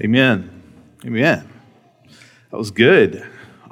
Amen. Amen. That was good.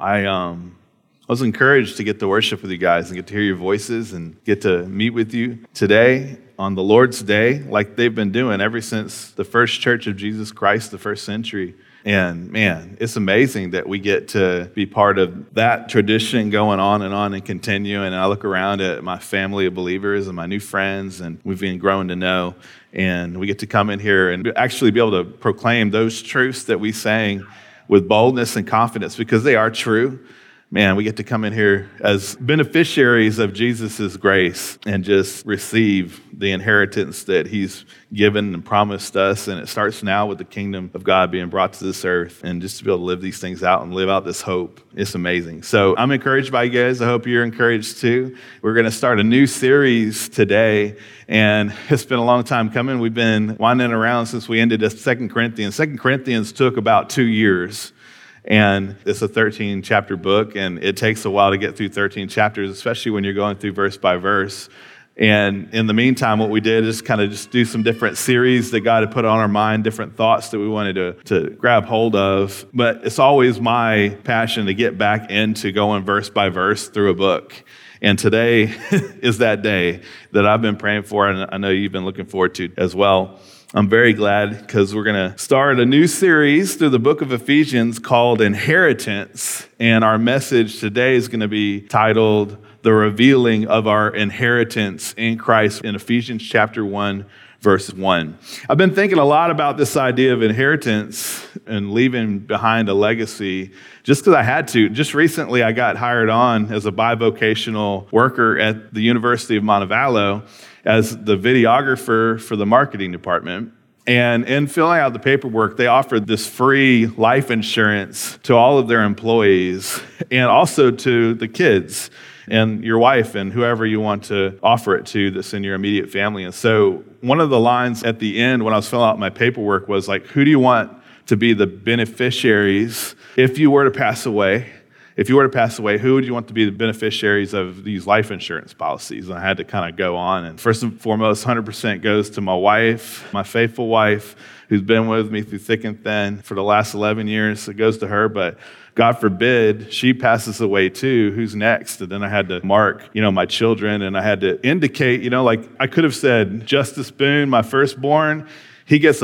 I was encouraged to get to worship with you guys and get to hear your voices and get to meet with you today on the Lord's Day, like they've been doing ever since the first church of Jesus Christ, the first century. And man, it's amazing that we get to be part of that tradition going on and continue. And I look around at my family of believers and my new friends, and we've been growing to know. And we get to come in here and actually be able to proclaim those truths that we sang with boldness and confidence because they are true. Man, we get to come in here as beneficiaries of Jesus' grace and just receive the inheritance that he's given and promised us. And it starts now with the kingdom of God being brought to this earth, and just to be able to live these things out and live out this hope. It's amazing. So I'm encouraged by you guys. I hope you're encouraged too. We're going to start a new series today, and it's been a long time coming. We've been winding around since we ended 2 Corinthians. 2 Corinthians took about 2 years. And it's a 13-chapter book, and it takes a while to get through 13 chapters, especially when you're going through verse by verse. And in the meantime, what we did is kind of just do some different series that God had put on our mind, different thoughts that we wanted to grab hold of. But it's always my passion to get back into going verse by verse through a book. And today is that day that I've been praying for, and I know you've been looking forward to as well. I'm very glad because we're going to start a new series through the book of Ephesians called Inheritance. And our message today is going to be titled, The Revealing of Our Inheritance in Christ, in Ephesians chapter 1, verse 1. I've been thinking a lot about this idea of inheritance and leaving behind a legacy just because I had to. Just recently, I got hired on as a bivocational worker at the University of Montevallo as the videographer for the marketing department. And in filling out the paperwork, they offered this free life insurance to all of their employees and also to the kids and your wife and whoever you want to offer it to that's in your immediate family. And so one of the lines at the end when I was filling out my paperwork was like, who do you want to be the beneficiaries if you were to pass away? If you were to pass away, who would you want to be the beneficiaries of these life insurance policies? And I had to kind of go on. And first and foremost, 100% goes to my wife, my faithful wife, who's been with me through thick and thin for the last 11 years. It goes to her, but God forbid she passes away too. Who's next? And then I had to mark, my children, and I had to indicate, like I could have said, Justice Boone, my firstborn, he gets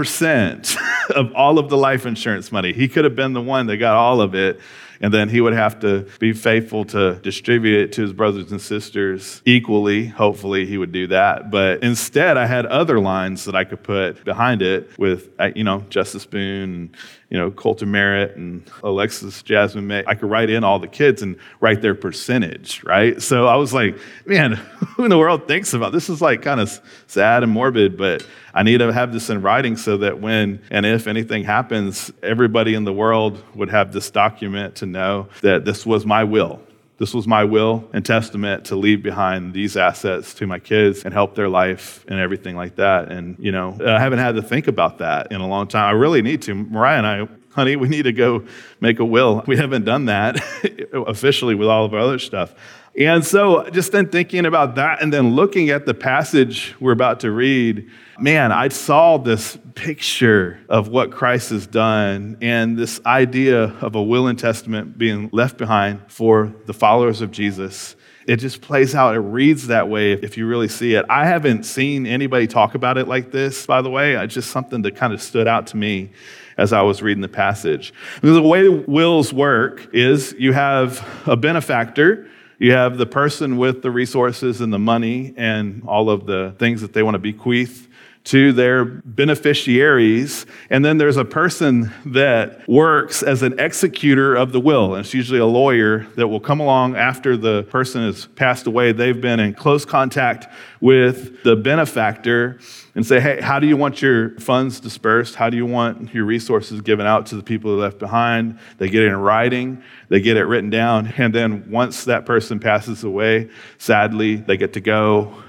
100% of all of the life insurance money. He could have been the one that got all of it. And then he would have to be faithful to distribute it to his brothers and sisters equally. Hopefully he would do that. But instead, I had other lines that I could put behind it with, Justice Boone, Colton Merritt and Alexis Jasmine May. I could write in all the kids and write their percentage, right? So I was like, man, who in the world thinks about this? Is like kind of sad and morbid, but I need to have this in writing so that when and if anything happens, everybody in the world would have this document to know that this was my will. This was my will and testament to leave behind these assets to my kids and help their life and everything like that. And, I haven't had to think about that in a long time. I really need to. Mariah and I, honey, we need to go make a will. We haven't done that officially with all of our other stuff. And so just then thinking about that and then looking at the passage we're about to read, man, I saw this picture of what Christ has done and this idea of a will and testament being left behind for the followers of Jesus. It just plays out. It reads that way if you really see it. I haven't seen anybody talk about it like this, by the way. It's just something that kind of stood out to me as I was reading the passage. Because the way wills work is you have a benefactor. You have the person with the resources and the money and all of the things that they want to bequeath to their beneficiaries. And then there's a person that works as an executor of the will. And it's usually a lawyer that will come along after the person has passed away. They've been in close contact with the benefactor and say, hey, how do you want your funds dispersed? How do you want your resources given out to the people who left behind? They get it in writing. They get it written down. And then once that person passes away, sadly, they get to go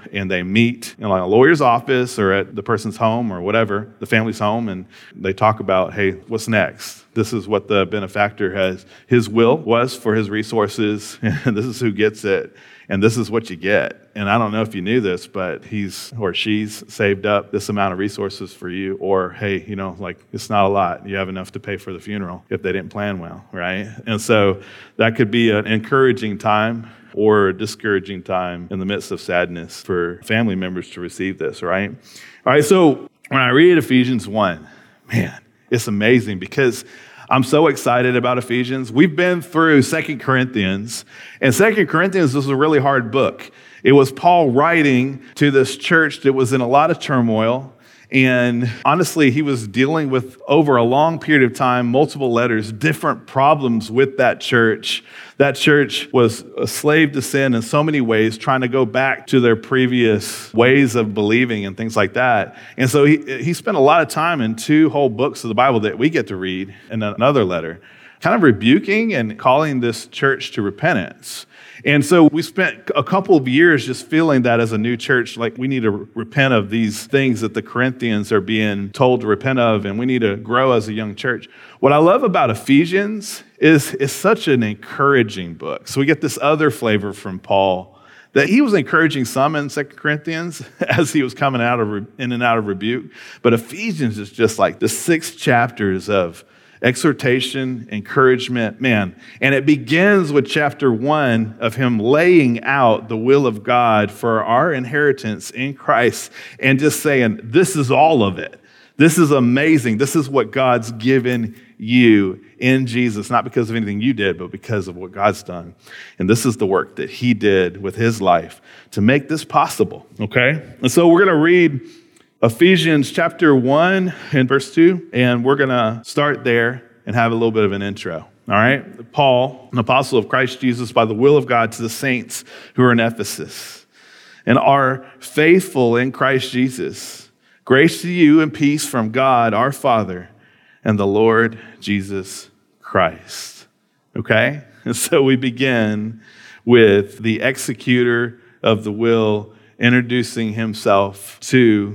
and they meet in like a lawyer's office or at the person's home or whatever, the family's home, and they talk about, hey, what's next? This is what the benefactor has, his will was for his resources, and this is who gets it, and this is what you get. And I don't know if you knew this, but he's or she's saved up this amount of resources for you, or hey, like it's not a lot. You have enough to pay for the funeral if they didn't plan well, right? And so that could be an encouraging time or a discouraging time in the midst of sadness for family members to receive this, right? All right, so when I read Ephesians 1, man, it's amazing because I'm so excited about Ephesians. We've been through 2 Corinthians, and 2 Corinthians was a really hard book. It was Paul writing to this church that was in a lot of turmoil, and honestly, he was dealing with, over a long period of time, multiple letters, different problems with that church. That church was a slave to sin in so many ways, trying to go back to their previous ways of believing and things like that. And so he spent a lot of time in 2 whole books of the Bible that we get to read in another letter, kind of rebuking and calling this church to repentance. And so we spent a couple of years just feeling that as a new church, like we need to repent of these things that the Corinthians are being told to repent of, and we need to grow as a young church. What I love about Ephesians is it's such an encouraging book. So we get this other flavor from Paul that he was encouraging some in 2 Corinthians as he was coming in and out of rebuke. But Ephesians is just like the 6 chapters of exhortation, encouragement, man. And it begins with chapter 1 of him laying out the will of God for our inheritance in Christ and just saying, this is all of it. This is amazing. This is what God's given you in Jesus, not because of anything you did, but because of what God's done. And this is the work that he did with his life to make this possible, okay? And so we're going to read Ephesians chapter 1 and verse 2, and we're going to start there and have a little bit of an intro. All right? Paul, an apostle of Christ Jesus by the will of God, to the saints who are in Ephesus and are faithful in Christ Jesus. Grace to you and peace from God our Father and the Lord Jesus Christ. Okay? And so we begin with the executor of the will introducing himself to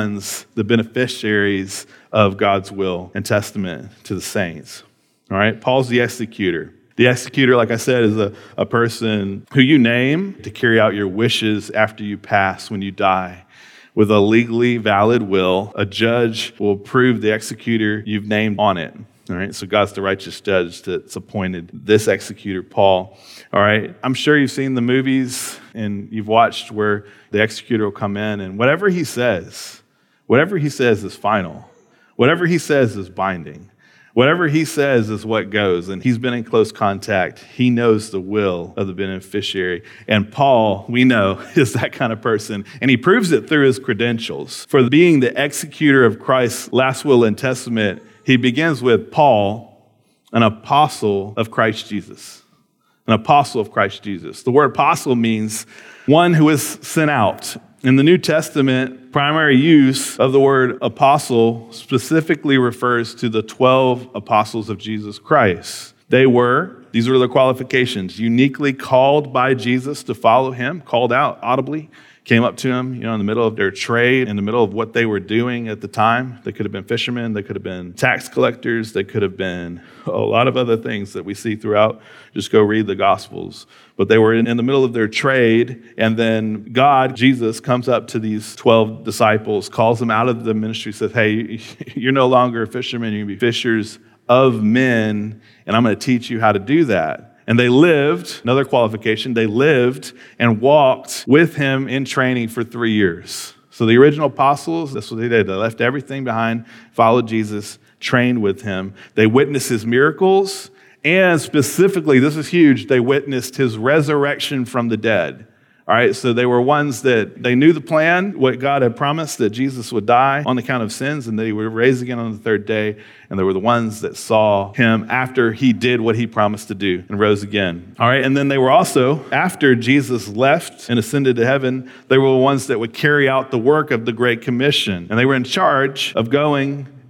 the beneficiaries of God's will and testament to the saints. All right, Paul's the executor. The executor, like I said, is a person who you name to carry out your wishes after you pass when you die. With a legally valid will, a judge will approve the executor you've named on it. All right, so God's the righteous judge that's appointed this executor, Paul. All right, I'm sure you've seen the movies and you've watched where the executor will come in and whatever he says is final. Whatever he says is binding. Whatever he says is what goes, and he's been in close contact. He knows the will of the beneficiary. And Paul, we know, is that kind of person, and he proves it through his credentials. For being the executor of Christ's last will and testament, he begins with Paul, an apostle of Christ Jesus. An apostle of Christ Jesus. The word apostle means one who is sent out. In the New Testament, primary use of the word apostle specifically refers to the 12 apostles of Jesus Christ. These were the qualifications, uniquely called by Jesus to follow him, called out audibly, came up to him, in the middle of their trade, in the middle of what they were doing at the time. They could have been fishermen, they could have been tax collectors, they could have been a lot of other things that we see throughout. Just go read the Gospels. But they were in the middle of their trade, and then God, Jesus, comes up to these 12 disciples, calls them out of the ministry, says, hey, you're no longer a fisherman, you're going to be fishers of men, and I'm going to teach you how to do that. And they lived, another qualification, they lived and walked with him in training for 3 years. So the original apostles, that's what they did. They left everything behind, followed Jesus, trained with him. They witnessed his miracles, and specifically, this is huge, they witnessed his resurrection from the dead. All right, so they were ones that they knew the plan, what God had promised, that Jesus would die on account of sins and that he would rise again on the 3rd day. And they were the ones that saw him after he did what he promised to do and rose again. All right, and then they were also, after Jesus left and ascended to heaven, they were the ones that would carry out the work of the Great Commission. And they were in charge of going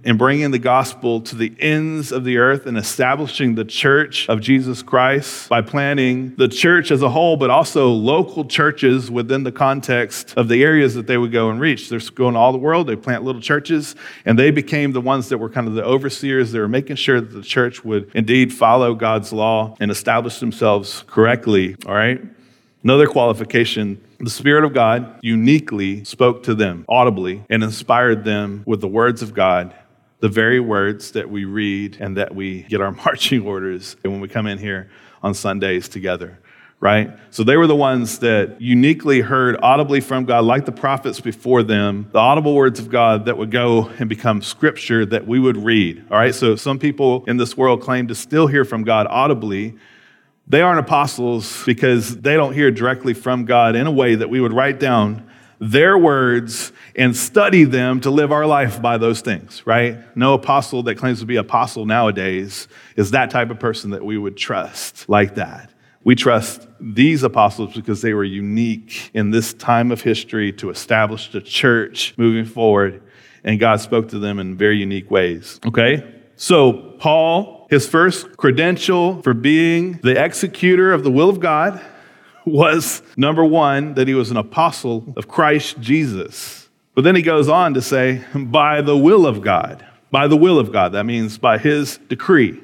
and bringing the gospel to the ends of the earth and establishing the church of Jesus Christ by planting the church as a whole, but also local churches within the context of the areas that they would go and reach. They're going all the world. They plant little churches, and they became the ones that were kind of the overseers. They were making sure that the church would indeed follow God's law and establish themselves correctly, all right? Another qualification, the Spirit of God uniquely spoke to them audibly and inspired them with the words of God, the very words that we read and that we get our marching orders when we come in here on Sundays together, right? So they were the ones that uniquely heard audibly from God, like the prophets before them, the audible words of God that would go and become scripture that we would read, all right? So some people in this world claim to still hear from God audibly. They aren't apostles because they don't hear directly from God in a way that we would write down their words and study them to live our life by those things, right? No apostle that claims to be apostle nowadays is that type of person that we would trust like that. We trust these apostles because they were unique in this time of history to establish the church moving forward, and God spoke to them in very unique ways, okay? So Paul, his first credential for being the executor of the will of God was, number one, that he was an apostle of Christ Jesus. But then he goes on to say, by the will of God. By the will of God. That means by his decree,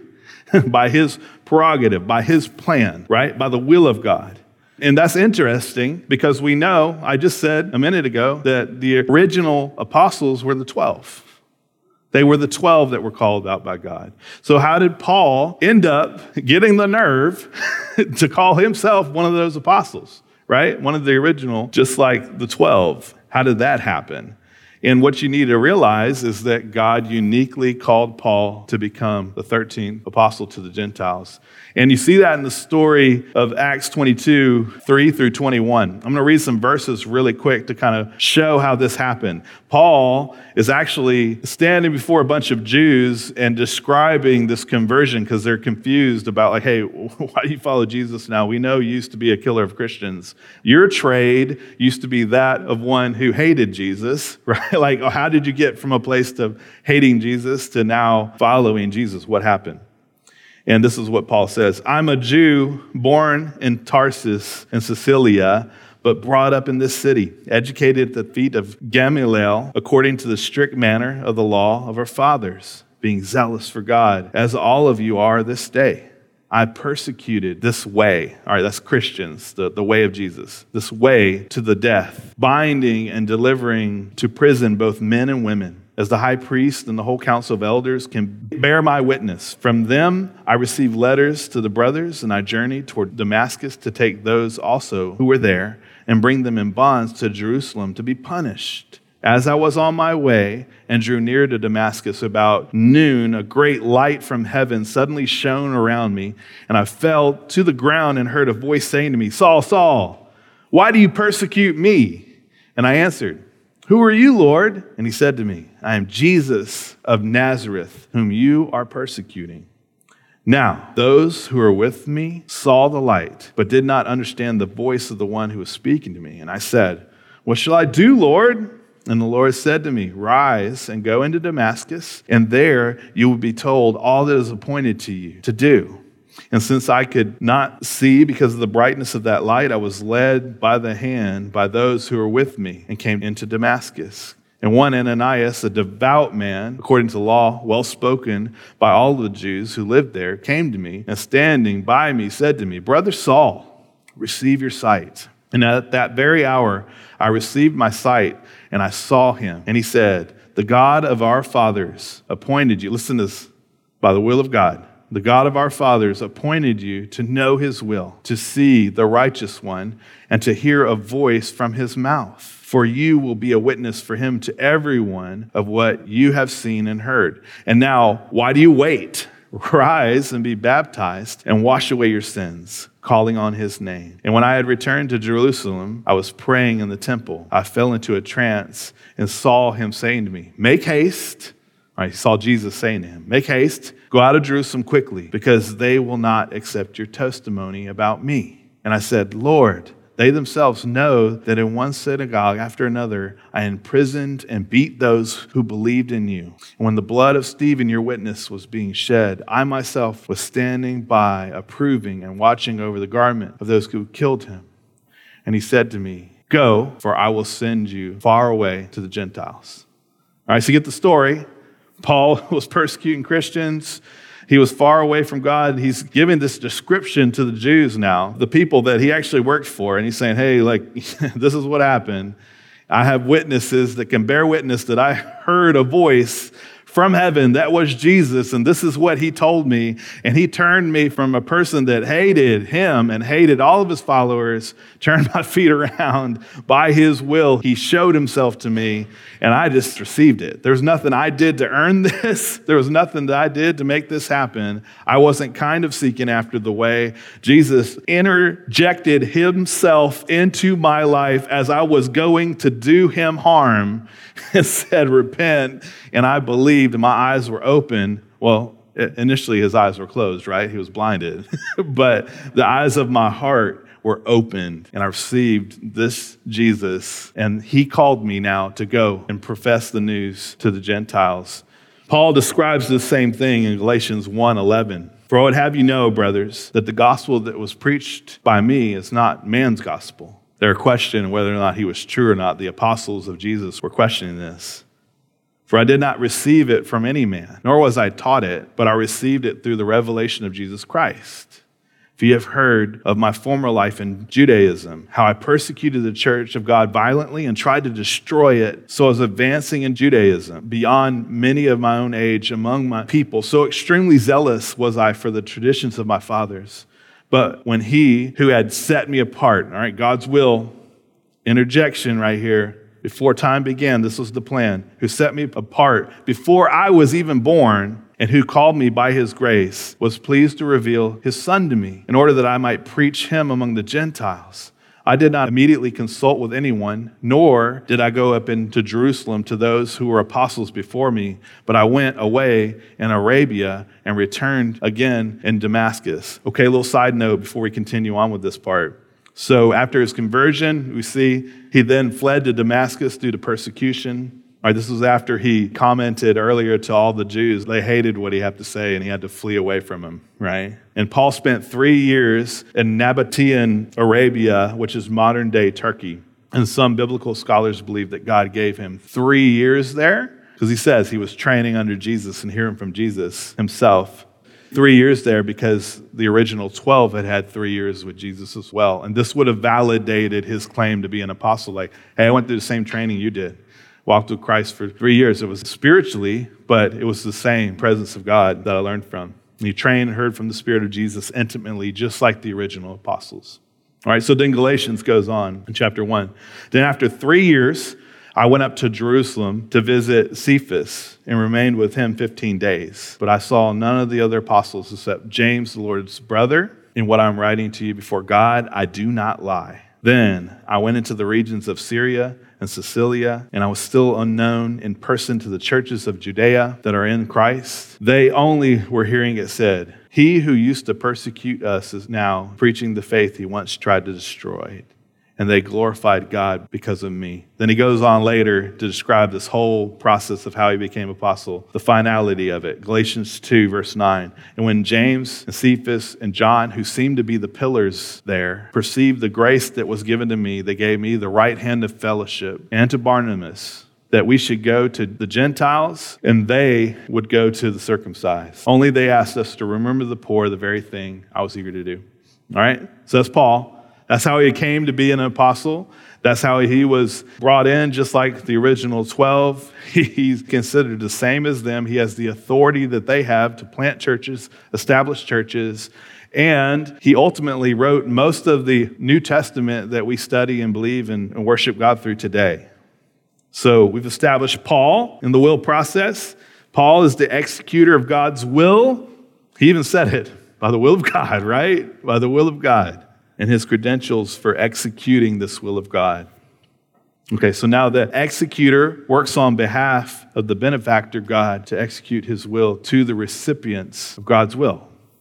by his prerogative, by his plan, right? By the will of God. And that's interesting because we know, I just said a minute ago, that the original apostles were the 12. They were the 12 that were called out by God. So how did Paul end up getting the nerve to call himself one of those apostles, right? One of the original, just like the 12. How did that happen? And what you need to realize is that God uniquely called Paul to become the 13th apostle to the Gentiles. And you see that in the story of Acts 22, 3 through 21. I'm going to read some verses really quick to kind of show how this happened. Paul is actually standing before a bunch of Jews and describing this conversion because they're confused about like, hey, why do you follow Jesus now? We know you used to be a killer of Christians. Your trade used to be that of one who hated Jesus, right? Like, how did you get from a place of hating Jesus to now following Jesus? What happened? And this is what Paul says. I'm a Jew born in Tarsus in Cilicia, but brought up in this city, educated at the feet of Gamaliel, according to the strict manner of the law of our fathers, being zealous for God, as all of you are this day. I persecuted this way. All right, that's Christians, the way of Jesus. This way to the death, binding and delivering to prison both men and women, as the high priest and the whole council of elders can bear my witness. From them I received letters to the brothers, and I journeyed toward Damascus to take those also who were there and bring them in bonds to Jerusalem to be punished. As I was on my way and drew near to Damascus about noon, a great light from heaven suddenly shone around me, and I fell to the ground and heard a voice saying to me, Saul, Saul, why do you persecute me? And I answered, Who are you, Lord? And he said to me, I am Jesus of Nazareth, whom you are persecuting. Now, those who were with me saw the light, but did not understand the voice of the one who was speaking to me. And I said, What shall I do, Lord? And the Lord said to me, Rise and go into Damascus, and there you will be told all that is appointed to you to do. And since I could not see because of the brightness of that light, I was led by the hand by those who were with me and came into Damascus. And one Ananias, a devout man, according to the law, well spoken by all the Jews who lived there, came to me and standing by me said to me, Brother Saul, receive your sight. And at that very hour, I received my sight and I saw him. And he said, The God of our fathers appointed you. Listen to this, by the will of God. The God of our fathers appointed you to know his will, to see the righteous one, and to hear a voice from his mouth. For you will be a witness for him to everyone of what you have seen and heard. And now, why do you wait? Rise and be baptized and wash away your sins, calling on his name. And when I had returned to Jerusalem, I was praying in the temple. I fell into a trance and saw him saying to me, Make haste. I saw Jesus saying to him, Make haste, go out of Jerusalem quickly, because they will not accept your testimony about me. And I said, Lord, They themselves know that in one synagogue after another, I imprisoned and beat those who believed in you. And when the blood of Stephen, your witness, was being shed, I myself was standing by, approving and watching over the garment of those who killed him. And he said to me, go, for I will send you far away to the Gentiles. All right, so you get the story. Paul was persecuting Christians. He was far away from God. He's giving this description to the Jews now, the people that he actually worked for. And he's saying, hey, like, this is what happened. I have witnesses that can bear witness that I heard a voice from heaven. That was Jesus. And this is what he told me. And he turned me from a person that hated him and hated all of his followers, turned my feet around by his will. He showed himself to me and I just received it. There's nothing I did to earn this. There was nothing that I did to make this happen. I wasn't kind of seeking after the way. Jesus interjected himself into my life as I was going to do him harm and said, repent. And I believed and my eyes were open. Well, initially his eyes were closed, right? He was blinded. But the eyes of my heart were opened and I received this Jesus. And he called me now to go and profess the news to the Gentiles. Paul describes the same thing in Galatians 1:11. For I would have you know, brothers, that the gospel that was preached by me is not man's gospel. They're questioning whether or not he was true or not. The apostles of Jesus were questioning this. For I did not receive it from any man, nor was I taught it, but I received it through the revelation of Jesus Christ. For you have heard of my former life in Judaism, how I persecuted the church of God violently and tried to destroy it. So I was advancing in Judaism beyond many of my own age among my people. So extremely zealous was I for the traditions of my fathers. But when he who had set me apart, all right, God's will, interjection right here, before time began, this was the plan, who set me apart before I was even born, and who called me by his grace, was pleased to reveal his Son to me, in order that I might preach him among the Gentiles. I did not immediately consult with anyone, nor did I go up into Jerusalem to those who were apostles before me, but I went away in Arabia and returned again in Damascus. Okay, a little side note before we continue on with this part. So after his conversion, we see he then fled to Damascus due to persecution. All right, this was after he commented earlier to all the Jews. They hated what he had to say and he had to flee away from them, right? And Paul spent 3 years in Nabatean Arabia, which is modern day Turkey. And some biblical scholars believe that God gave him 3 years there because he says he was training under Jesus and hearing from Jesus himself. 3 years there because the original 12 had 3 years with Jesus as well. And this would have validated his claim to be an apostle. Like, hey, I went through the same training you did. Walked with Christ for 3 years. It was spiritually, but it was the same presence of God that I learned from. And he trained and heard from the Spirit of Jesus intimately, just like the original apostles. All right, so then Galatians goes on in chapter 1. Then after 3 years, I went up to Jerusalem to visit Cephas and remained with him 15 days. But I saw none of the other apostles except James, the Lord's brother. In what I'm writing to you before God, I do not lie. Then I went into the regions of Syria and Cilicia, and I was still unknown in person to the churches of Judea that are in Christ. They only were hearing it said, he who used to persecute us is now preaching the faith he once tried to destroy. And they glorified God because of me. Then he goes on later to describe this whole process of how he became apostle, the finality of it. Galatians 2, verse 9. And when James and Cephas and John, who seemed to be the pillars there, perceived the grace that was given to me, they gave me the right hand of fellowship, and to Barnabas, that we should go to the Gentiles and they would go to the circumcised. Only they asked us to remember the poor, the very thing I was eager to do. All right? So that's Paul. That's how he came to be an apostle. That's how he was brought in, just like the original 12. He's considered the same as them. He has the authority that they have to plant churches, establish churches, and he ultimately wrote most of the New Testament that we study and believe and worship God through today. So we've established Paul in the will process. Paul is the executor of God's will. He even said it, by the will of God, right? By the will of God. And his credentials for executing this will of God. Okay, so now the executor works on behalf of the benefactor God to execute his will to the recipients of God's will.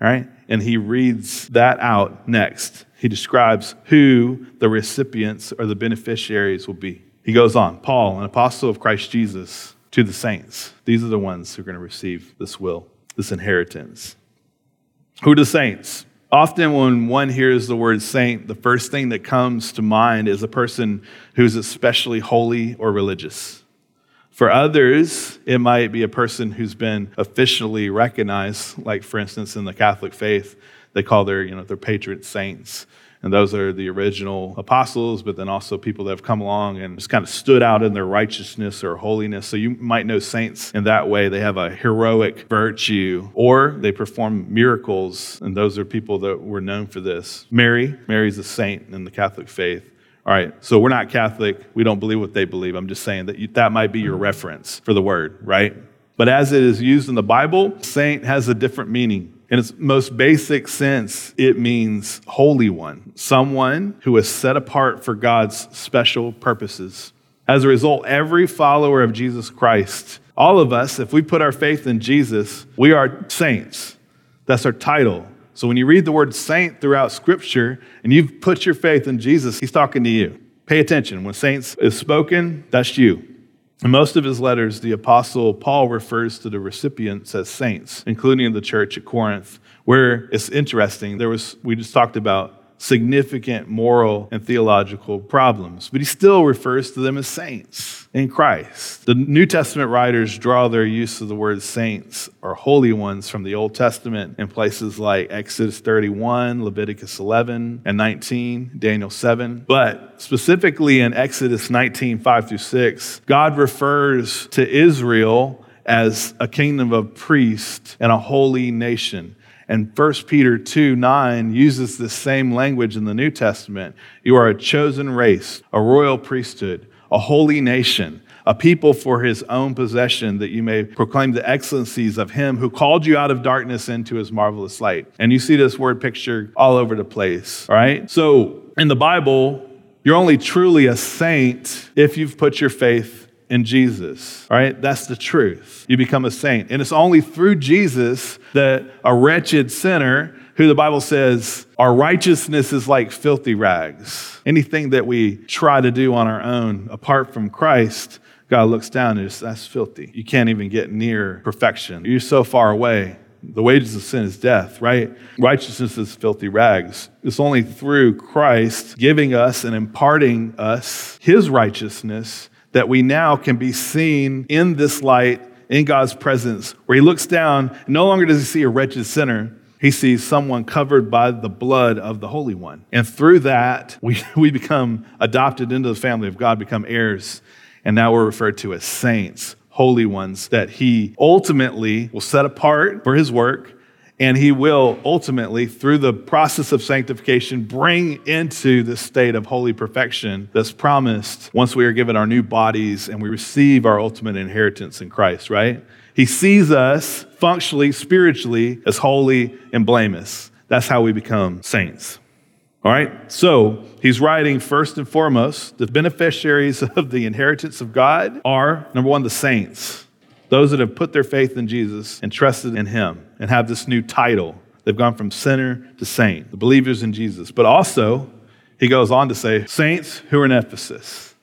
All right? And he reads that out next. He describes who the recipients or the beneficiaries will be. He goes on, Paul, an apostle of Christ Jesus, to the saints. These are the ones who are going to receive this will, this inheritance. Who are the saints? Often when one hears the word saint, the first thing that comes to mind is a person who's especially holy or religious. For others, it might be a person who's been officially recognized, like for instance in the Catholic faith, they call their patron saints. And those are the original apostles, but then also people that have come along and just kind of stood out in their righteousness or holiness. So you might know saints in that way. They have a heroic virtue, or they perform miracles, and those are people that were known for this. Mary's a saint in the Catholic faith. All right, so we're not Catholic. We don't believe what they believe. I'm just saying that might be your reference for the word, right? But as it is used in the Bible, saint has a different meaning. In its most basic sense, it means holy one, someone who is set apart for God's special purposes. As a result, every follower of Jesus Christ, all of us, if we put our faith in Jesus, we are saints. That's our title. So when you read the word saint throughout Scripture and you've put your faith in Jesus, he's talking to you. Pay attention. When saints is spoken, that's you. In most of his letters, the Apostle Paul refers to the recipients as saints, including the church at Corinth, where it's interesting. We just talked about significant moral and theological problems, but he still refers to them as saints in Christ. The New Testament writers draw their use of the word saints or holy ones from the Old Testament in places like Exodus 31, Leviticus 11 and 19, Daniel 7. But specifically in Exodus 19, 5-6, God refers to Israel as a kingdom of priests and a holy nation. And 1 Peter 2:9 uses the same language in the New Testament. You are a chosen race, a royal priesthood, a holy nation, a people for his own possession, that you may proclaim the excellencies of him who called you out of darkness into his marvelous light. And you see this word picture all over the place, all right? So in the Bible, you're only truly a saint if you've put your faith in Jesus, all right? That's the truth. You become a saint. And it's only through Jesus that a wretched sinner, who the Bible says, our righteousness is like filthy rags. Anything that we try to do on our own, apart from Christ, God looks down and says, that's filthy. You can't even get near perfection. You're so far away. The wages of sin is death, right? Righteousness is filthy rags. It's only through Christ giving us and imparting us his righteousness that we now can be seen in this light, in God's presence, where he looks down, and no longer does he see a wretched sinner, he sees someone covered by the blood of the Holy One. And through that, we become adopted into the family of God, become heirs, and now we're referred to as saints, holy ones, that he ultimately will set apart for his work, and he will ultimately, through the process of sanctification, bring into the state of holy perfection that's promised once we are given our new bodies and we receive our ultimate inheritance in Christ, right? He sees us functionally, spiritually, as holy and blameless. That's how we become saints. All right? So he's writing first and foremost, the beneficiaries of the inheritance of God are, number one, the saints. Those that have put their faith in Jesus and trusted in him and have this new title. They've gone from sinner to saint, the believers in Jesus. But also, he goes on to say, saints who are in Ephesus.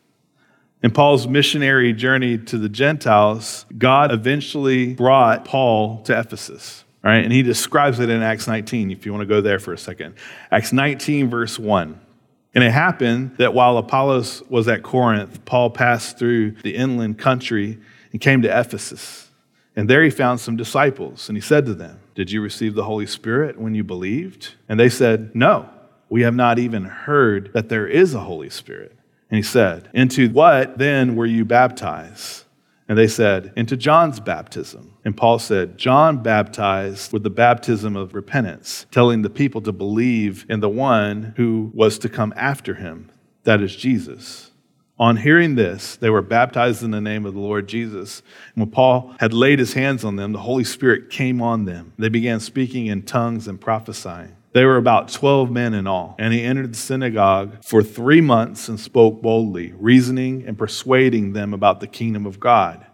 In Paul's missionary journey to the Gentiles, God eventually brought Paul to Ephesus. All right, and he describes it in Acts 19, if you want to go there for a second. Acts 19, verse 1. And it happened that while Apollos was at Corinth, Paul passed through the inland country and came to Ephesus. And there he found some disciples. And he said to them, did you receive the Holy Spirit when you believed? And they said, no, we have not even heard that there is a Holy Spirit. And he said, into what then were you baptized? And they said, into John's baptism. And Paul said, John baptized with the baptism of repentance, telling the people to believe in the one who was to come after him, that is Jesus. On hearing this, they were baptized in the name of the Lord Jesus. And when Paul had laid his hands on them, the Holy Spirit came on them. They began speaking in tongues and prophesying. They were about 12 men in all. And he entered the synagogue for 3 months and spoke boldly, reasoning and persuading them about the kingdom of God.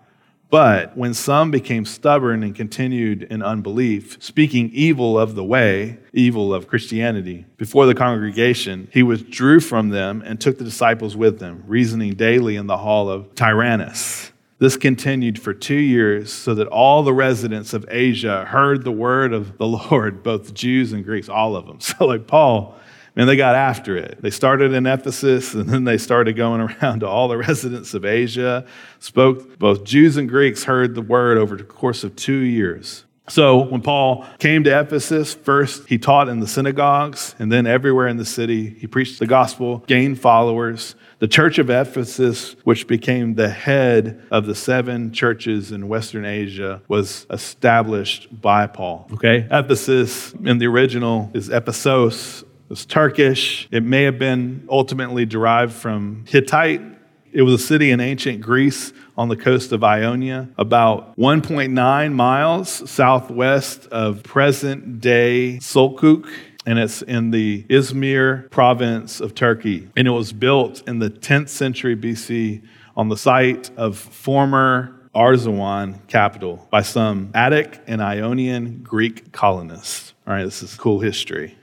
But when some became stubborn and continued in unbelief, speaking evil of the way, evil of Christianity, before the congregation, he withdrew from them and took the disciples with them, reasoning daily in the hall of Tyrannus. This continued for 2 years, so that all the residents of Asia heard the word of the Lord, both Jews and Greeks, all of them. So like Paul, man, they got after it. They started in Ephesus, and then they started going around to all the residents of Asia, spoke, both Jews and Greeks heard the word over the course of 2 years. So when Paul came to Ephesus, first he taught in the synagogues, and then everywhere in the city, he preached the gospel, gained followers. The church of Ephesus, which became the head of the 7 churches in Western Asia, was established by Paul. Okay, Ephesus in the original is Ephesos. It's Turkish. It may have been ultimately derived from Hittite. It was a city in ancient Greece on the coast of Ionia, about 1.9 miles southwest of present-day Sulkuk, and it's in the Izmir province of Turkey. And it was built in the 10th century BC on the site of former Arzawan capital by some Attic and Ionian Greek colonists. All right, this is cool history.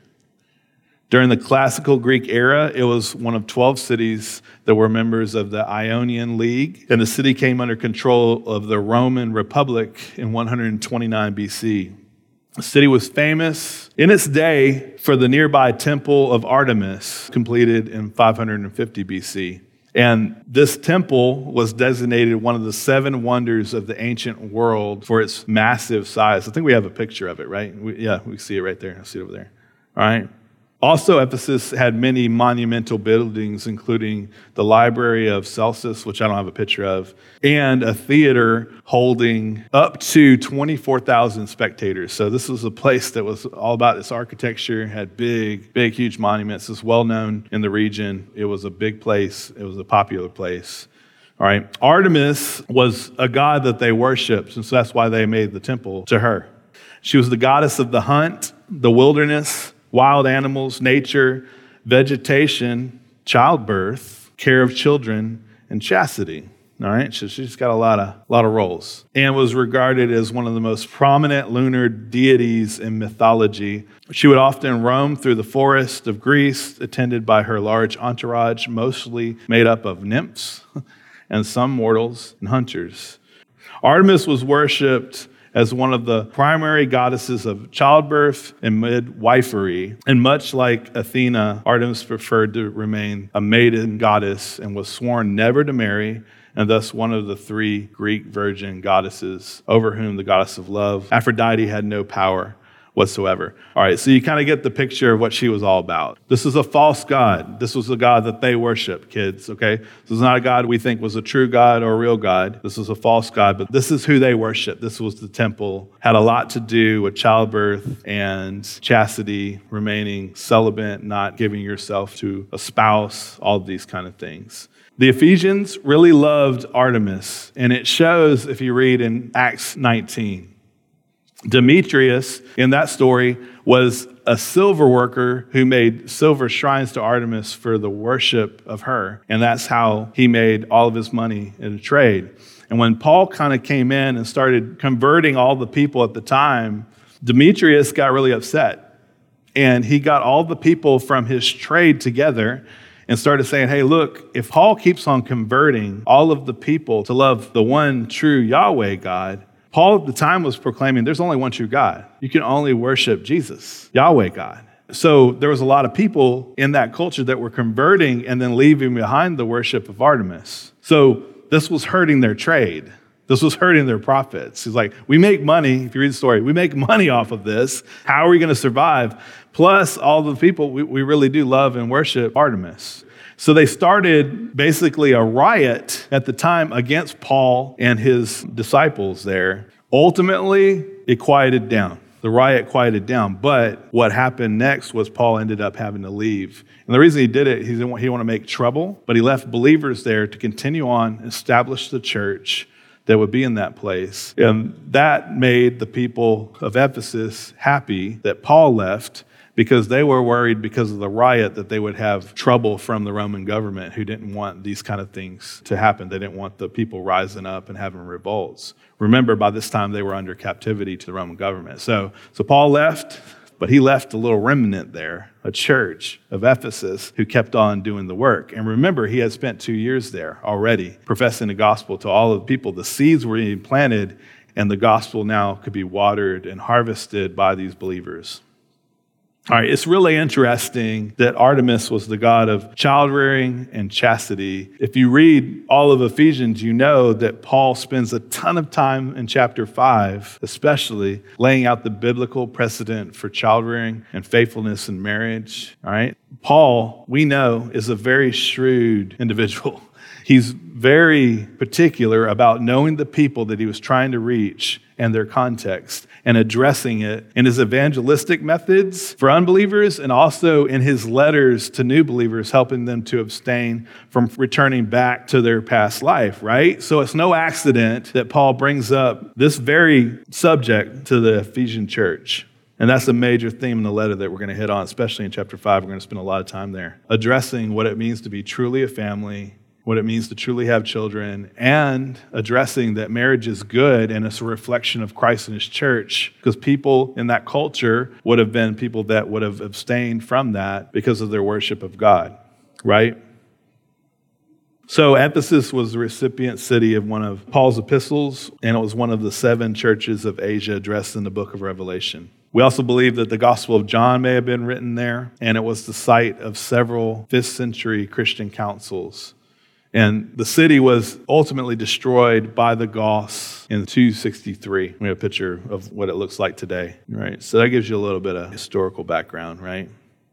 During the classical Greek era, it was one of 12 cities that were members of the Ionian League, and the city came under control of the Roman Republic in 129 BC. The city was famous in its day for the nearby temple of Artemis, completed in 550 BC. And this temple was designated one of the 7 wonders of the ancient world for its massive size. I think we have a picture of it, right? We see it right there. I see it over there. All right. Also, Ephesus had many monumental buildings, including the Library of Celsus, which I don't have a picture of, and a theater holding up to 24,000 spectators. So this was a place that was all about its architecture, had big, huge monuments. It's well known in the region. It was a big place. It was a popular place. All right. Artemis was a god that they worshiped, and so that's why they made the temple to her. She was the goddess of the hunt, the wilderness, wild animals, nature, vegetation, childbirth, care of children, and chastity. All right, so she's got a lot of roles, and was regarded as one of the most prominent lunar deities in mythology. She would often roam through the forest of Greece, attended by her large entourage, mostly made up of nymphs and some mortals and hunters. Artemis was worshipped as one of the primary goddesses of childbirth and midwifery. And much like Athena, Artemis preferred to remain a maiden goddess and was sworn never to marry, and thus one of the 3 Greek virgin goddesses over whom the goddess of love, Aphrodite, had no power whatsoever. All right, so you kind of get the picture of what she was all about. This is a false god. This was a god that they worship, kids, okay? This is not a god we think was a true god or a real god. This is a false god, but this is who they worship. This was the temple. Had a lot to do with childbirth and chastity, remaining celibate, not giving yourself to a spouse, all of these kind of things. The Ephesians really loved Artemis, and it shows if you read in Acts 19. Demetrius, in that story, was a silver worker who made silver shrines to Artemis for the worship of her. And that's how he made all of his money in a trade. And when Paul kind of came in and started converting all the people at the time, Demetrius got really upset. And he got all the people from his trade together and started saying, hey, look, if Paul keeps on converting all of the people to love the one true Yahweh God, Paul at the time was proclaiming there's only one true God. You can only worship Jesus, Yahweh God. So there was a lot of people in that culture that were converting and then leaving behind the worship of Artemis. So this was hurting their trade. This was hurting their profits. He's like, we make money, if you read the story, we make money off of this. How are we going to survive? Plus, all the people, we really do love and worship Artemis. So they started basically a riot at the time against Paul and his disciples there. Ultimately, it quieted down. The riot quieted down. But what happened next was Paul ended up having to leave. And the reason he did it, he didn't want to make trouble, but he left believers there to continue on, establish the church that would be in that place. And that made the people of Ephesus happy that Paul left, because they were worried because of the riot that they would have trouble from the Roman government who didn't want these kind of things to happen. They didn't want the people rising up and having revolts. Remember, by this time, they were under captivity to the Roman government. So Paul left, but he left a little remnant there, a church of Ephesus who kept on doing the work. And remember, he had spent 2 years there already, professing the gospel to all of the people. The seeds were being planted, and the gospel now could be watered and harvested by these believers. All right, it's really interesting that Artemis was the god of child-rearing and chastity. If you read all of Ephesians, you know that Paul spends a ton of time in chapter 5, especially, laying out the biblical precedent for child-rearing and faithfulness in marriage. All right, Paul, we know, is a very shrewd individual. He's very particular about knowing the people that he was trying to reach and their context and addressing it in his evangelistic methods for unbelievers and also in his letters to new believers, helping them to abstain from returning back to their past life, right? So it's no accident that Paul brings up this very subject to the Ephesian church. And that's a major theme in the letter that we're going to hit on, especially in chapter 5. We're going to spend a lot of time there, addressing what it means to be truly a family, what it means to truly have children, and addressing that marriage is good and it's a reflection of Christ and his church, because people in that culture would have been people that would have abstained from that because of their worship of God, right? So Ephesus was the recipient city of one of Paul's epistles, and it was one of the 7 churches of Asia addressed in the book of Revelation. We also believe that the Gospel of John may have been written there, and it was the site of several 5th century Christian councils. And the city was ultimately destroyed by the Goths in 263. We have a picture of what it looks like today, right? So that gives you a little bit of historical background, right?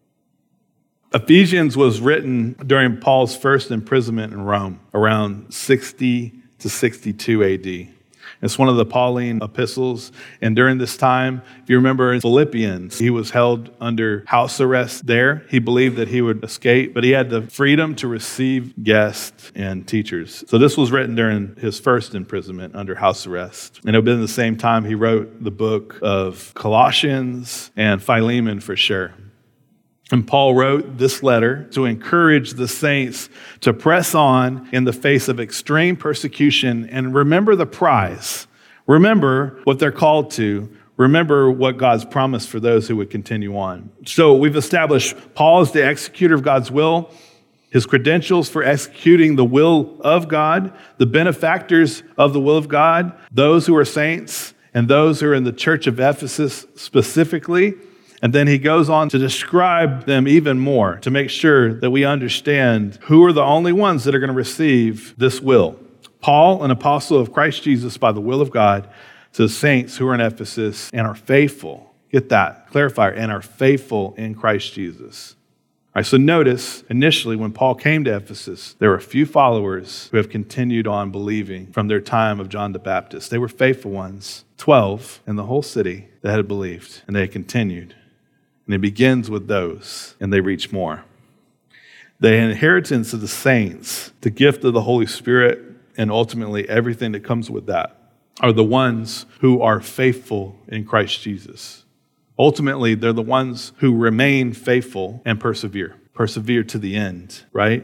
Ephesians was written during Paul's first imprisonment in Rome, around 60 to 62 AD. It's one of the Pauline epistles. And during this time, if you remember in Philippians, he was held under house arrest there. He believed that he would escape, but he had the freedom to receive guests and teachers. So this was written during his first imprisonment under house arrest. And it would have been the same time he wrote the book of Colossians and Philemon for sure. And Paul wrote this letter to encourage the saints to press on in the face of extreme persecution and remember the prize. Remember what they're called to. Remember what God's promised for those who would continue on. So we've established Paul as the executor of God's will, his credentials for executing the will of God, the benefactors of the will of God, those who are saints, and those who are in the church of Ephesus specifically. And then he goes on to describe them even more to make sure that we understand who are the only ones that are going to receive this will. Paul, an apostle of Christ Jesus by the will of God, to the saints who are in Ephesus and are faithful. Get that, clarifier, and are faithful in Christ Jesus. All right, so notice initially when Paul came to Ephesus, there were a few followers who have continued on believing from their time of John the Baptist. They were faithful ones, 12 in the whole city that had believed, and they had continued. And it begins with those, and they reach more. The inheritance of the saints, the gift of the Holy Spirit, and ultimately everything that comes with that, are the ones who are faithful in Christ Jesus. Ultimately, they're the ones who remain faithful and persevere to the end, right?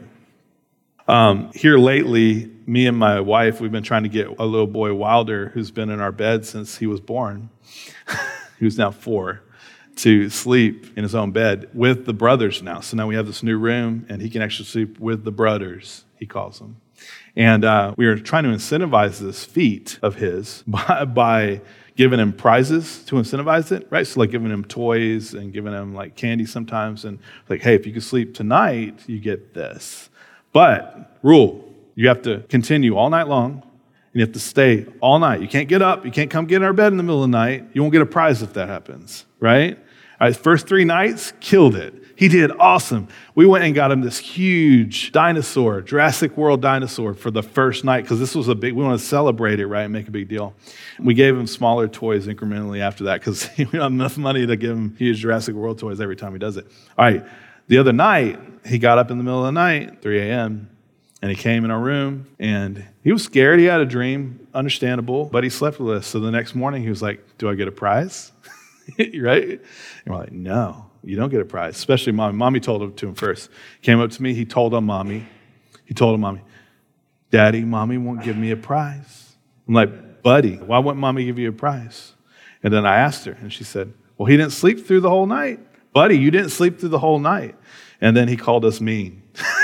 Here lately, me and my wife, we've been trying to get a little boy, Wilder, who's been in our bed since he was born, who's now 4, to sleep in his own bed with the brothers now. So now we have this new room, and he can actually sleep with the brothers, he calls them. And we are trying to incentivize this feat of his by giving him prizes to incentivize it, right? So like giving him toys and giving him like candy sometimes. And like, hey, if you can sleep tonight, you get this. But rule, you have to continue all night long. And you have to stay all night. You can't get up. You can't come get in our bed in the middle of the night. You won't get a prize if that happens, right? All right, first 3 nights, killed it. He did awesome. We went and got him this huge dinosaur, Jurassic World dinosaur for the first night because this was we want to celebrate it, right, and make a big deal. We gave him smaller toys incrementally after that because we don't have enough money to give him huge Jurassic World toys every time he does it. All right, the other night, he got up in the middle of the night, 3 a.m., and he came in our room, and he was scared. He had a dream, understandable, but he slept with us. So the next morning, he was like, do I get a prize? Right? And we're like, no. You don't get a prize, especially mommy. Mommy told it to him first. Came up to me, he told on mommy. He told on mommy, Daddy, mommy won't give me a prize. I'm like, buddy, why wouldn't mommy give you a prize? And then I asked her, and she said, well, he didn't sleep through the whole night. Buddy, you didn't sleep through the whole night. And then he called us mean.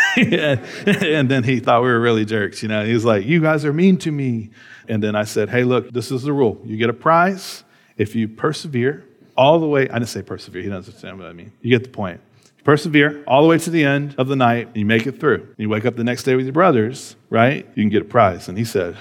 And then he thought we were really jerks. He was like, you guys are mean to me. And then I said, hey, look, this is the rule. You get a prize if you persevere all the way. I didn't say persevere. He doesn't understand what I mean. You get the point. You persevere all the way to the end of the night, and you make it through. And you wake up the next day with your brothers, right? You can get a prize. And he said,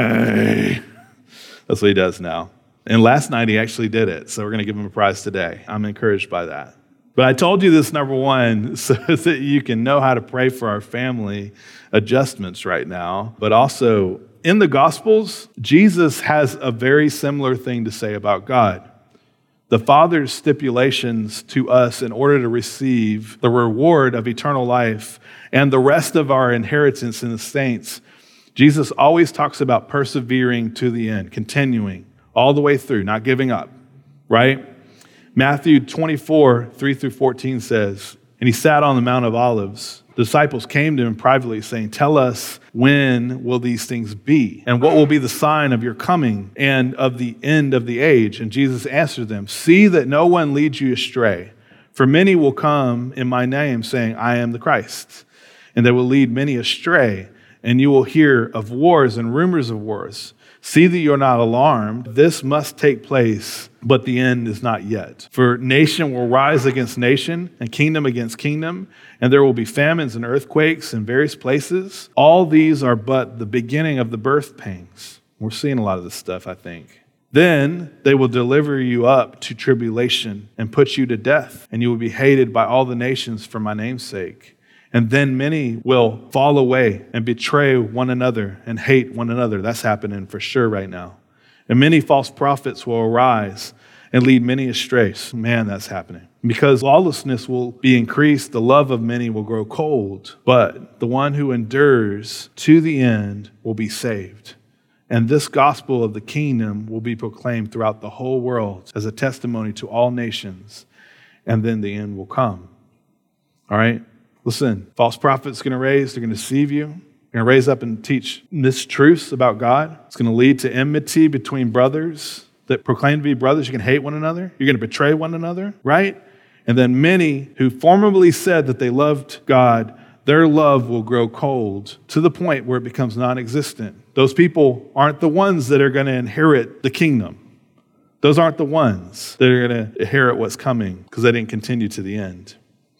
okay. That's what he does now. And last night he actually did it. So we're going to give him a prize today. I'm encouraged by that. But I told you this, number one, so that you can know how to pray for our family adjustments right now. But also, in the Gospels, Jesus has a very similar thing to say about God. The Father's stipulations to us in order to receive the reward of eternal life and the rest of our inheritance in the saints, Jesus always talks about persevering to the end, continuing all the way through, not giving up, right? Matthew 24, 3 through 14 says, and he sat on the Mount of Olives. The disciples came to him privately saying, tell us, when will these things be? And what will be the sign of your coming and of the end of the age? And Jesus answered them, see that no one leads you astray. For many will come in my name saying, I am the Christ. And they will lead many astray. And you will hear of wars and rumors of wars. See that you're not alarmed. This must take place, but the end is not yet. For nation will rise against nation and kingdom against kingdom, and there will be famines and earthquakes in various places. All these are but the beginning of the birth pangs. We're seeing a lot of this stuff, I think. Then they will deliver you up to tribulation and put you to death, and you will be hated by all the nations for my name's sake. And then many will fall away and betray one another and hate one another. That's happening for sure right now. And many false prophets will arise and lead many astray. Man, that's happening. Because lawlessness will be increased, the love of many will grow cold. But the one who endures to the end will be saved. And this gospel of the kingdom will be proclaimed throughout the whole world as a testimony to all nations. And then the end will come. All right? Listen, false prophets are going to raise. They're going to deceive you. They're going to raise up and teach mistruths about God. It's going to lead to enmity between brothers that proclaim to be brothers. You can hate one another. You're going to betray one another, right? And then many who formerly said that they loved God, their love will grow cold to the point where it becomes non-existent. Those people aren't the ones that are going to inherit the kingdom. Those aren't the ones that are going to inherit what's coming because they didn't continue to the end.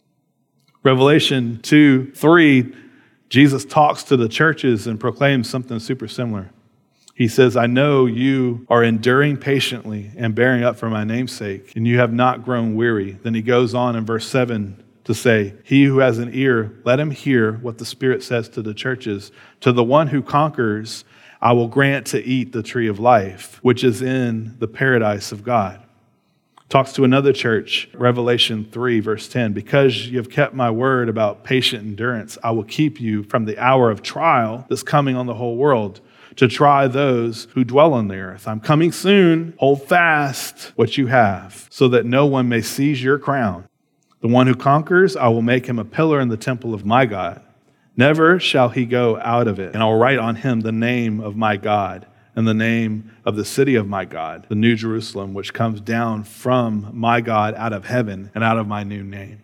Revelation 2:3, Jesus talks to the churches and proclaims something super similar. He says, I know you are enduring patiently and bearing up for my name's sake, and you have not grown weary. Then he goes on in verse 7 to say, he who has an ear, let him hear what the Spirit says to the churches. To the one who conquers, I will grant to eat the tree of life, which is in the paradise of God. Talks to another church, Revelation 3, verse 10. Because you have kept my word about patient endurance, I will keep you from the hour of trial that's coming on the whole world to try those who dwell on the earth. I'm coming soon. Hold fast what you have so that no one may seize your crown. The one who conquers, I will make him a pillar in the temple of my God. Never shall he go out of it. And I will write on him the name of my God and the name of the city of my God, the New Jerusalem, which comes down from my God out of heaven and out of my new name.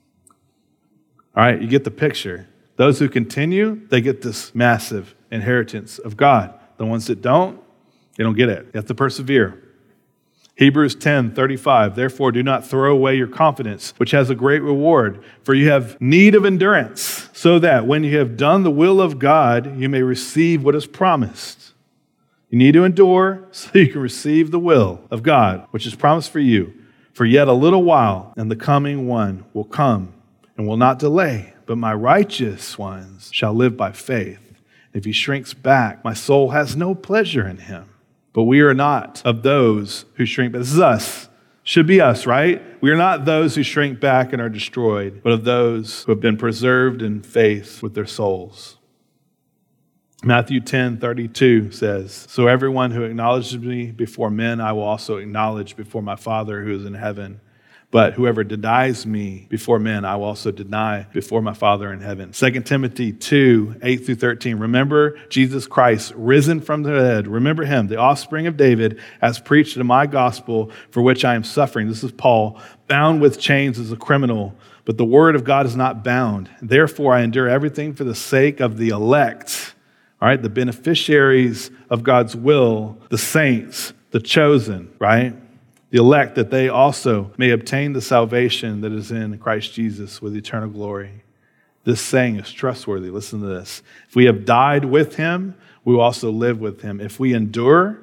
All right, you get the picture. Those who continue, they get this massive inheritance of God. The ones that don't, they don't get it. You have to persevere. Hebrews 10:35, therefore do not throw away your confidence, which has a great reward, for you have need of endurance, so that when you have done the will of God, you may receive what is promised. You need to endure so you can receive the will of God, which is promised for you. For yet a little while, and the coming one will come and will not delay. But my righteous ones shall live by faith. If he shrinks back, my soul has no pleasure in him. But we are not of those who shrink back. This is us. Should be us, right? We are not those who shrink back and are destroyed, but of those who have been preserved in faith with their souls. Matthew 10:32 says, so everyone who acknowledges me before men, I will also acknowledge before my Father who is in heaven. But whoever denies me before men, I will also deny before my Father in heaven. 2 Timothy 2, 8 through 13. Remember Jesus Christ, risen from the dead. Remember him, the offspring of David, as preached in my gospel, for which I am suffering. This is Paul, bound with chains as a criminal. But the word of God is not bound. Therefore, I endure everything for the sake of the elect. All right, the beneficiaries of God's will, the saints, the chosen, right? The elect, that they also may obtain the salvation that is in Christ Jesus with eternal glory. This saying is trustworthy. Listen to this. If we have died with him, we will also live with him. If we endure,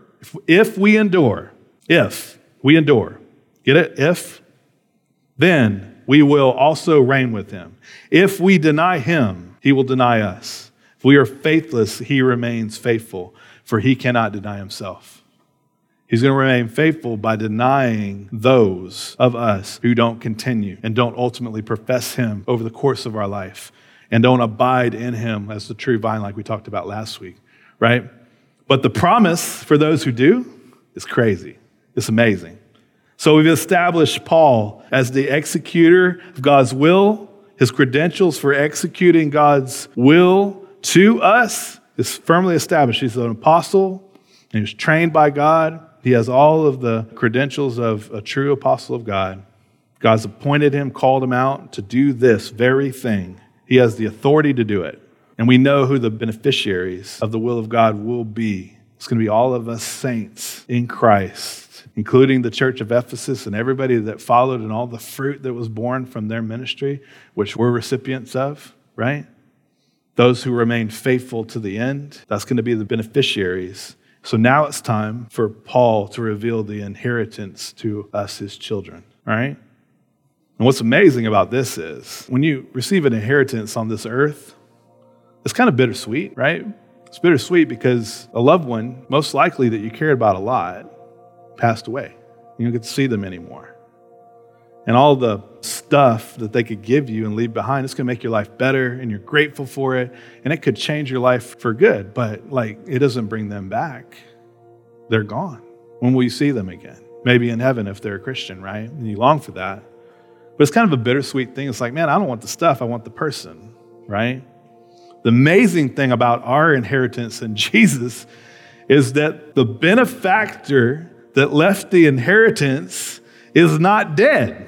get it? If, then we will also reign with him. If we deny him, he will deny us. If we are faithless, he remains faithful, for he cannot deny himself. He's going to remain faithful by denying those of us who don't continue and don't ultimately profess him over the course of our life and don't abide in him as the true vine like we talked about last week, right? But the promise for those who do is crazy. It's amazing. So we've established Paul as the executor of God's will. His credentials for executing God's will to us is firmly established. He's an apostle, and he was trained by God. He has all of the credentials of a true apostle of God. God's appointed him, called him out to do this very thing. He has the authority to do it. And we know who the beneficiaries of the will of God will be. It's going to be all of us saints in Christ, including the church of Ephesus and everybody that followed and all the fruit that was born from their ministry, which we're recipients of, right? Those who remain faithful to the end, that's going to be the beneficiaries. So now it's time for Paul to reveal the inheritance to us, his children, all right? And what's amazing about this is when you receive an inheritance on this earth, it's kind of bittersweet, right? It's bittersweet because a loved one, most likely that you cared about a lot, passed away. You don't get to see them anymore. And all the stuff that they could give you and leave behind, it's going to make your life better, and you're grateful for it, and it could change your life for good, but it doesn't bring them back. They're gone. When will you see them again? Maybe in heaven if they're a Christian, right? And you long for that. But it's kind of a bittersweet thing. It's like, man, I don't want the stuff, I want the person, right? The amazing thing about our inheritance in Jesus is that the benefactor that left the inheritance is not dead.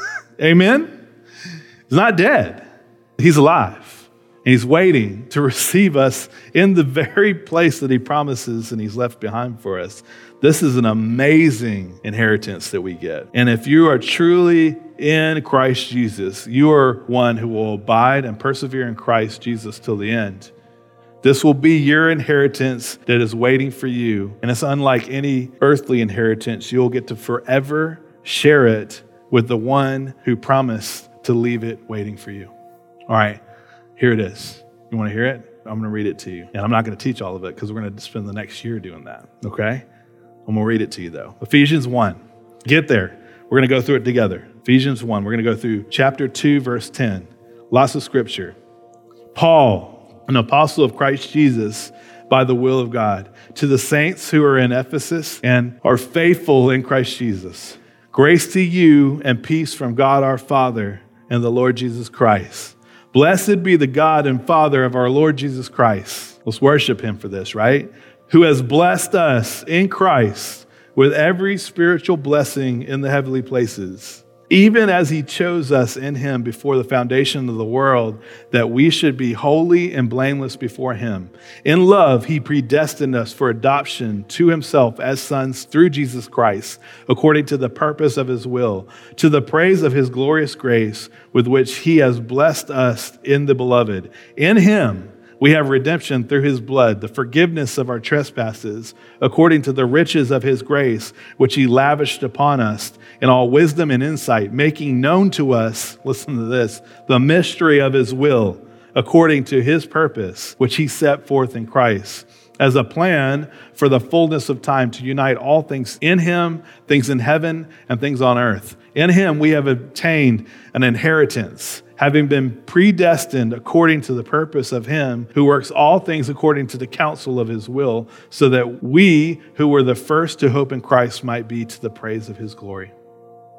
Amen? He's not dead. He's alive. And he's waiting to receive us in the very place that he promises and he's left behind for us. This is an amazing inheritance that we get. And if you are truly in Christ Jesus, you are one who will abide and persevere in Christ Jesus till the end. This will be your inheritance that is waiting for you. And it's unlike any earthly inheritance. You'll get to forever share it with the one who promised to leave it waiting for you. All right, here it is. You want to hear it? I'm going to read it to you. And I'm not going to teach all of it because we're going to spend the next year doing that, okay? I'm going to read it to you, though. Ephesians 1. Get there. We're going to go through it together. Ephesians 1. We're going to go through chapter 2, verse 10. Lots of scripture. Paul, an apostle of Christ Jesus, by the will of God, to the saints who are in Ephesus and are faithful in Christ Jesus. Grace to you and peace from God our Father and the Lord Jesus Christ. Blessed be the God and Father of our Lord Jesus Christ. Let's worship him for this, right? Who has blessed us in Christ with every spiritual blessing in the heavenly places, even as he chose us in him before the foundation of the world, that we should be holy and blameless before him. In love, he predestined us for adoption to himself as sons through Jesus Christ, according to the purpose of his will, to the praise of his glorious grace, with which he has blessed us in the beloved. In him, we have redemption through his blood, the forgiveness of our trespasses, according to the riches of his grace, which he lavished upon us in all wisdom and insight, making known to us, listen to this, the mystery of his will, according to his purpose, which he set forth in Christ, as a plan for the fullness of time to unite all things in him, things in heaven and things on earth. In him we have obtained an inheritance, having been predestined according to the purpose of him who works all things according to the counsel of his will, so that we who were the first to hope in Christ might be to the praise of his glory.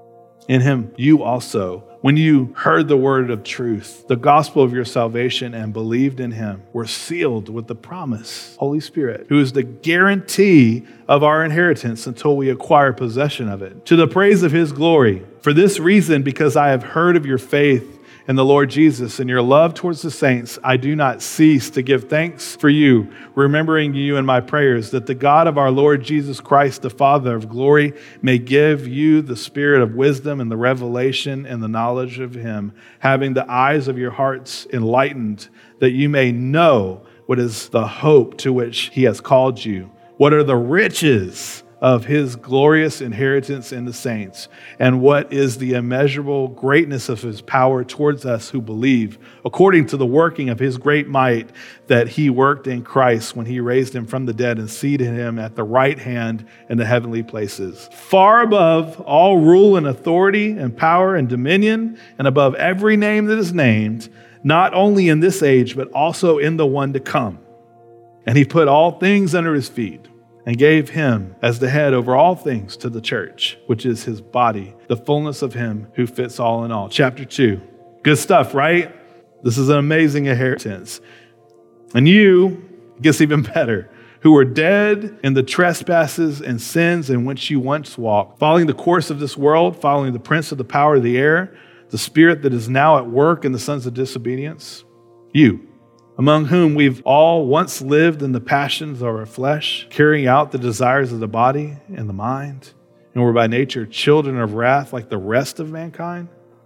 In him, you also, when you heard the word of truth, the gospel of your salvation, and believed in him, were sealed with the promise, Holy Spirit, who is the guarantee of our inheritance until we acquire possession of it, to the praise of his glory. For this reason, because I have heard of your faith in the Lord Jesus and your love towards the saints, I do not cease to give thanks for you, remembering you in my prayers, that the God of our Lord Jesus Christ, the Father of glory, may give you the spirit of wisdom and the revelation and the knowledge of him, having the eyes of your hearts enlightened, that you may know what is the hope to which he has called you, what are the riches of his glorious inheritance in the saints, and what is the immeasurable greatness of his power towards us who believe, according to the working of his great might that he worked in Christ when he raised him from the dead and seated him at the right hand in the heavenly places, far above all rule and authority and power and dominion, and above every name that is named, not only in this age, but also in the one to come. And he put all things under his feet, and gave him as the head over all things to the church, which is his body, the fullness of him who fits all in all. Chapter 2. Good stuff, right? This is an amazing inheritance. And you, it gets even better, who were dead in the trespasses and sins in which you once walked, following the course of this world, following the prince of the power of the air, the spirit that is now at work in the sons of disobedience. You, among whom we've all once lived in the passions of our flesh, carrying out the desires of the body and the mind, and were by nature children of wrath like the rest of mankind.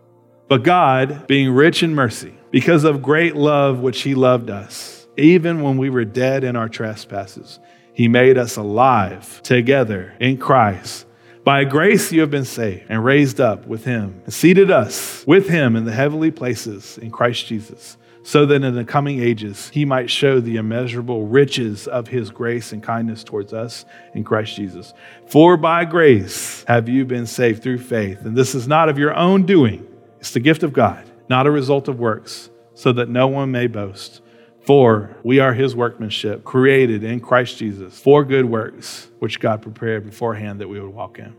But God, being rich in mercy, because of great love which he loved us, even when we were dead in our trespasses, he made us alive together in Christ. By grace you have been saved and raised up with him, and seated us with him in the heavenly places in Christ Jesus, so that in the coming ages he might show the immeasurable riches of his grace and kindness towards us in Christ Jesus. For by grace have you been saved through faith, and this is not of your own doing. It's the gift of God, not a result of works, so that no one may boast. For we are his workmanship, created in Christ Jesus for good works, which God prepared beforehand that we would walk in.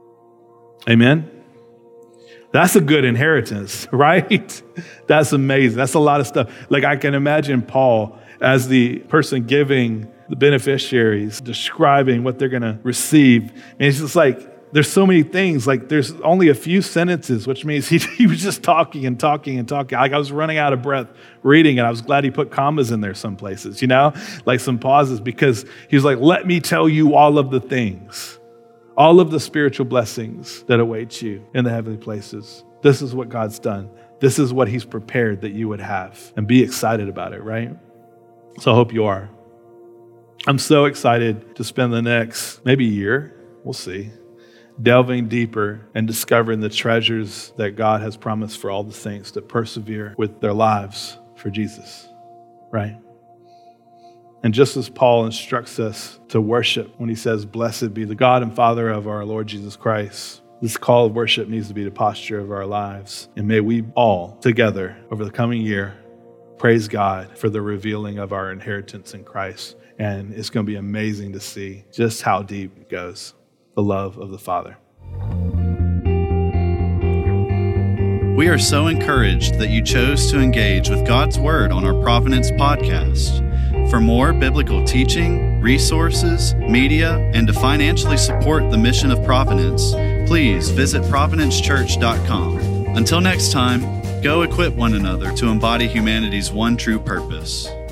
Amen. That's a good inheritance, right? That's amazing. That's a lot of stuff. Like I can imagine Paul as the person giving the beneficiaries, describing what they're going to receive. And it's just like, there's so many things. Like there's only a few sentences, which means he was just talking and talking and talking. Like I was running out of breath reading, and I was glad he put commas in there some places, like some pauses, because he was like, let me tell you all of the things. All of the spiritual blessings that await you in the heavenly places. This is what God's done. This is what he's prepared that you would have. And be excited about it, right? So I hope you are. I'm so excited to spend the next maybe year, we'll see, delving deeper and discovering the treasures that God has promised for all the saints that persevere with their lives for Jesus, right? And just as Paul instructs us to worship when he says, blessed be the God and Father of our Lord Jesus Christ, this call of worship needs to be the posture of our lives. And may we all together over the coming year praise God for the revealing of our inheritance in Christ. And it's going to be amazing to see just how deep it goes, the love of the Father. We are so encouraged that you chose to engage with God's Word on our Providence podcast. For more biblical teaching, resources, media, and to financially support the mission of Providence, please visit providencechurch.com. Until next time, go equip one another to embody humanity's one true purpose.